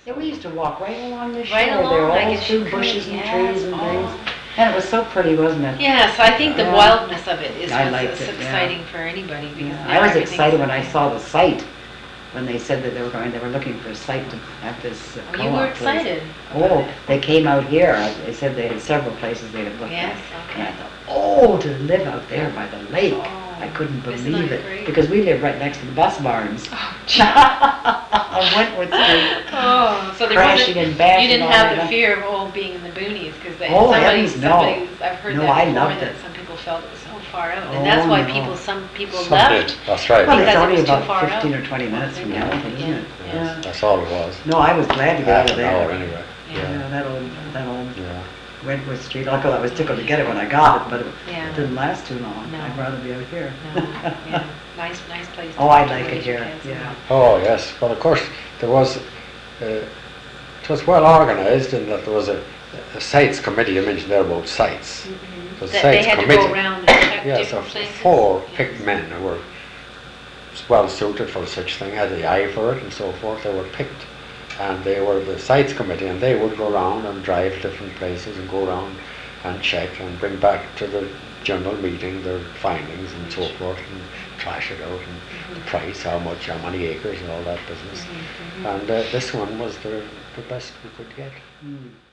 Yeah, we used to walk right along the shore. Right There were along, I all guess you through could, bushes and yes, trees and oh. things. And it was so pretty, wasn't it? Yes, I think the Yeah. wildness of it is I what's liked it, yeah. exciting for anybody because Yeah. now I was everything's- excited when I saw the site, when they said that they were looking for a site to have this Oh, you were co-op place. excited. Oh, they came out here. They said they had several places they had looked Yes, at. okay. And I thought, oh, to live out there by the lake. Oh, I couldn't isn't believe that it. great? Because we live right next to the bus barns Oh, on Wentworth Street. oh, so there Crashing wasn't, and bashing you didn't all have the the time. fear of being in the boonies because Oh, heavens, no. I've heard No, that I before loved that it. some people felt it was so far out, Oh, and that's why no. some people Some left. did, that's right. Well, it's Because it only was too about far 15 out. or 20 minutes from Yeah. Hamilton, isn't it? Yeah. Yeah. That's all it was. No, I was glad to get out Half of an hour there. anyway. Yeah. Yeah, that old Yeah. Wentworth Street. Like, I was tickled to get it when I got it, but it Yeah. didn't last too long. No. I'd rather be out here. No, yeah, nice place. Oh, I to like it raise your here, kids. yeah. Oh, yes. Well, of course, there was, it was well organised in that there was a sites committee. You mentioned there about sites. Mhm. It was That sites they had committee. to go around and check Yes, different of places. 4 Yes. picked men who were well suited for such thing, had the eye for it and so forth. They were picked, and they were the sites committee, and they would go around and drive different places and go around and check and bring back to the general meeting their findings and so forth and trash it out and the price, how much, how many acres and all that business. Mhm, mhm. And this one was the best we could get. Mm.